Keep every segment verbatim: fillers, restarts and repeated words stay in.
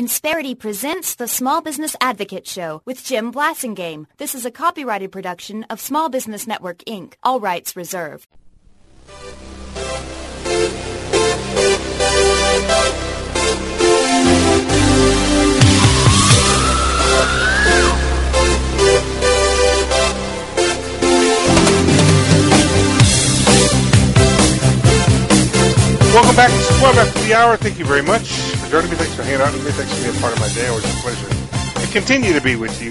Insperity presents the Small Business Advocate Show with Jim Blasingame. This is a copyrighted production of Small Business Network, Incorporated. All rights reserved. Welcome back. It's twelve after the hour. Thank you very much for joining me. Thanks for hanging out with me. Thanks for being part of my day. Always a pleasure to continue to be with you.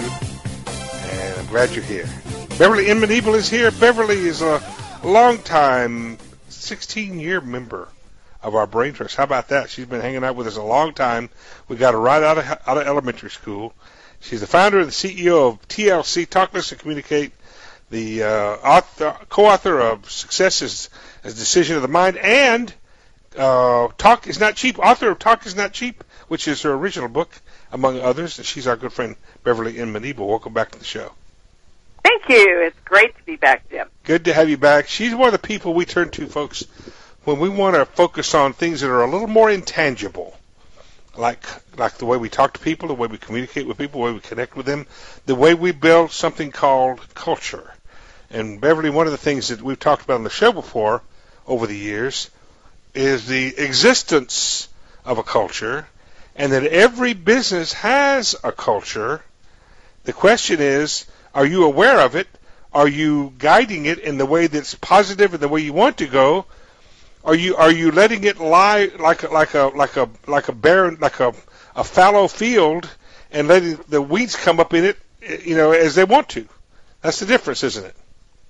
And I'm glad you're here. Beverly Inman Ebel is here. Beverly is a long-time sixteen-year member of our Brain Trust. How about that? She's been hanging out with us a long time. We got her right out of, out of elementary school. She's the founder and the C E O of T L C, Talk, Listen, Communicate, the uh, author, co-author of Success is a Decision of the Mind, and Uh, Talk is Not Cheap, author of Talk is Not Cheap, which is her original book, among others. And she's our good friend, Beverly Inman Ebel. Welcome back to the show. Thank you. It's great to be back, Jim. Good to have you back. She's one of the people we turn to, folks, when we want to focus on things that are a little more intangible, like like the way we talk to people, the way we communicate with people, the way we connect with them, the way we build something called culture. And Beverly, one of the things that we've talked about on the show before over the years is the existence of a culture, and that every business has a culture. The question is, are you aware of it? Are you guiding it in the way that's positive and the way you want to go? Are you are you letting it lie like a, like a like a like a barren like a, a fallow field and letting the weeds come up in it, you know, as they want to? That's the difference, isn't it?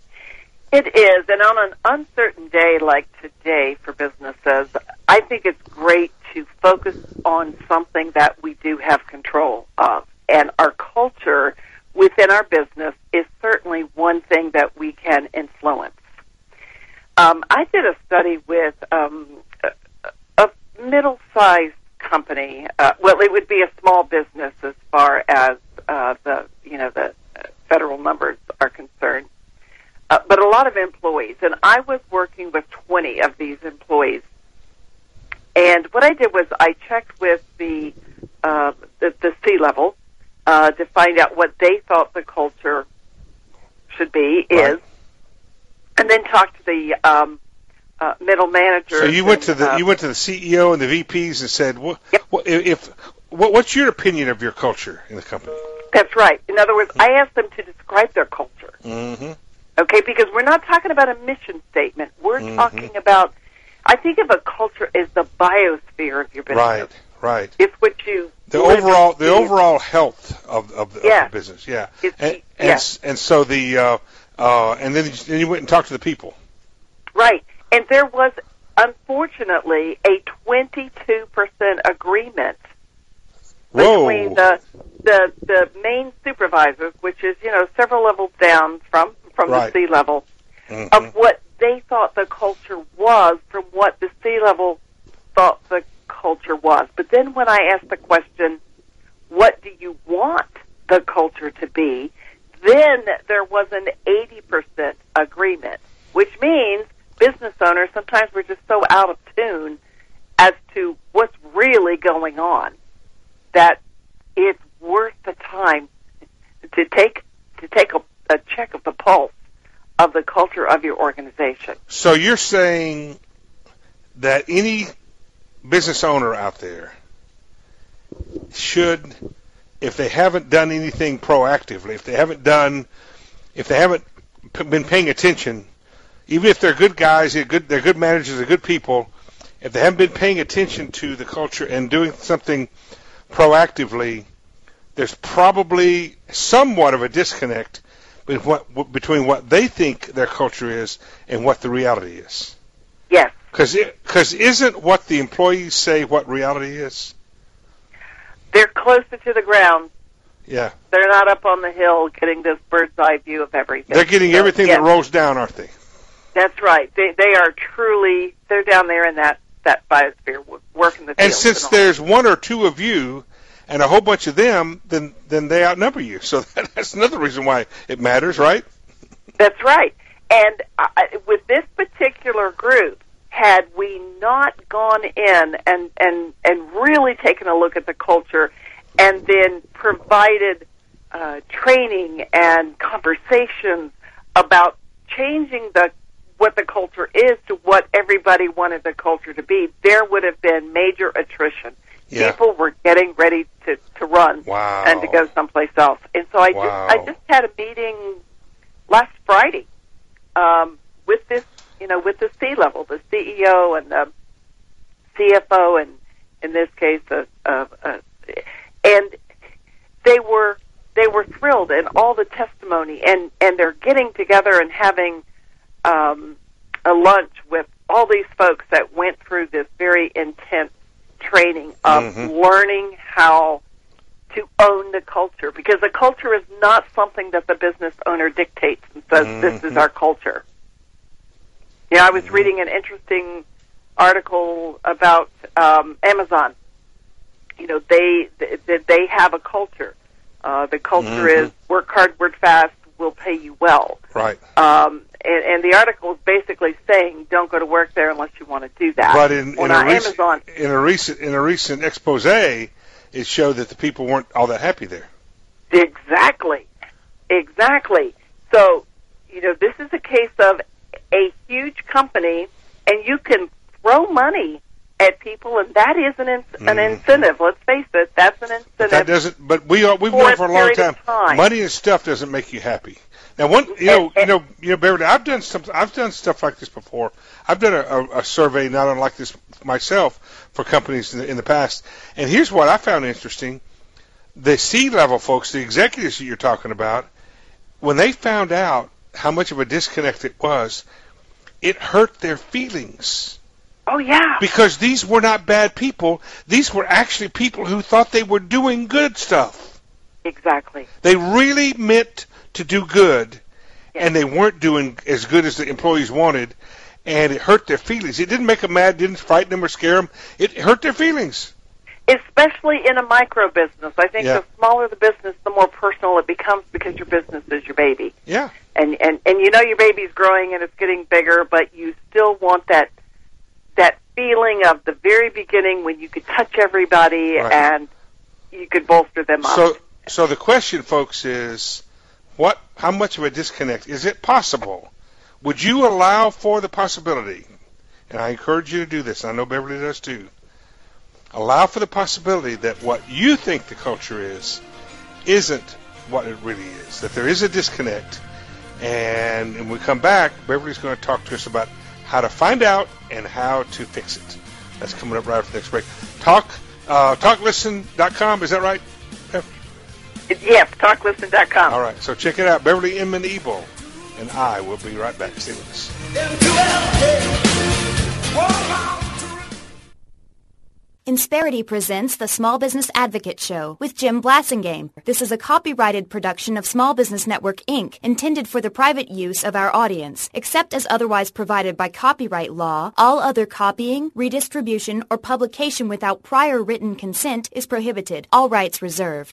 It is, and on an uncertain day like today for businesses, I think it's great to focus on something that we do have control of. And our culture within our business is certainly one thing that we can influence. Um, I did a study with um, a, a middle-sized company. Uh, well, it would be a small business as far as uh, the you know the federal numbers are concerned. Uh, but a lot of employees, and I was working with twenty of these employees. And what I did was I checked with the uh, the, the C-level uh, to find out what they thought the culture should be, right. is, and then talked to the um, uh, middle managers. So you went and, to the uh, you went to the C E O and the V Ps and said, "What? Yep. what if what, what's your opinion of your culture in the company?" That's right. In other words, I asked them to describe their culture. Mm-hmm. Okay, because we're not talking about a mission statement. We're mm-hmm. talking about, I think of a culture as the biosphere of your business. Right, right. It's what you the overall the overall health of of the, yeah. of the business. Yeah, it's, and yeah. and, and so the uh, uh, and then then you went and talked to the people. Right, and there was unfortunately a twenty-two percent agreement Whoa. between the the the main supervisors, which is you know several levels down from. from right. the C-level, mm-hmm. of what they thought the culture was from what the C-level thought the culture was. But then when I asked the question, what do you want the culture to be, then there was an eighty percent agreement, which means business owners, sometimes we're just so out of tune as to what's really going on that it's worth the time to take to take a a check of the pulse of the culture of your organization. So you're saying that any business owner out there should, if they haven't done anything proactively, if they haven't done, if they haven't p- been paying attention, even if they're good guys, they're good, they're good managers, they're good people, if they haven't been paying attention to the culture and doing something proactively, there's probably somewhat of a disconnect between what, between what they think their culture is and what the reality is. Yes. Because isn't what the employees say what reality is? They're closer to the ground. Yeah. They're not up on the hill getting this bird's eye view of everything. They're getting so, everything yes. that rolls down, aren't they? That's right. They they are truly, they're down there in that, that biosphere working the field. And since and there's one or two of you and a whole bunch of them, then then they outnumber you. So that's another reason why it matters, right? That's right. And I, with this particular group, had we not gone in and, and, and really taken a look at the culture and then provided uh, training and conversations about changing the what the culture is to what everybody wanted the culture to be, there would have been major attrition. Yeah. People were getting ready to, to run wow. and to go someplace else. And so I wow. just I just had a meeting last Friday um, with this, you know, with the C-level, the C E O and the C F O, and in this case, uh, uh, uh, and they were they were thrilled, and all the testimony, and, and they're getting together and having um, a lunch with all these folks that went through this very intense training of mm-hmm. learning how to own the culture, because the culture is not something that the business owner dictates and says, mm-hmm. this is our culture. You know, I was mm-hmm. reading an interesting article about um, Amazon. You know, they they, they have a culture. Uh, the culture mm-hmm. is work hard, work fast, we'll pay you well. Right. Um, and, and the article is basically saying, don't go to work there unless you want to do that. But in, well, in, a, rec- Amazon, in a recent in a recent expose, it showed that the people weren't all that happy there. Exactly. Exactly. So, you know, this is a case of a huge company, and you can throw money at people, and that is an in- mm-hmm. an incentive. Let's face it, that's an incentive. But that doesn't. But we are, we've known for a long time, time. Money and stuff doesn't make you happy. Now, one, you know, and, and, you know, you know, Beverly, I've done some, I've done stuff like this before. I've done a, a, a survey not unlike this myself for companies in the, in the past. And here's what I found interesting: the C-level folks, the executives that you're talking about, when they found out how much of a disconnect it was, it hurt their feelings. Oh, yeah. Because these were not bad people. These were actually people who thought they were doing good stuff. Exactly. They really meant to do good, yes. and they weren't doing as good as the employees wanted, and it hurt their feelings. It didn't make them mad, didn't frighten them or scare them. It hurt their feelings. Especially in a micro business. I think yeah. the smaller the business, the more personal it becomes, because your business is your baby. Yeah. And, and, and you know your baby's growing and it's getting bigger, but you still want that that feeling of the very beginning when you could touch everybody right. and you could bolster them up. So, so the question, folks, is what? How much of a disconnect is it possible? Would you allow for the possibility? And I encourage you to do this. I know Beverly does too. Allow for the possibility that what you think the culture is isn't what it really is. That there is a disconnect. And when we come back, Beverly's going to talk to us about how to find out and how to fix it. That's coming up right after the next break. Talk, uh, talk listen dot com, is that right? Yes, talk listen dot com. All right, so check it out. Beverly Inman Ebo and I will be right back. Stay with us. Insperity presents the Small Business Advocate Show with Jim Blasingame. This is a copyrighted production of Small Business Network, Incorporated, intended for the private use of our audience. Except as otherwise provided by copyright law, all other copying, redistribution, or publication without prior written consent is prohibited. All rights reserved.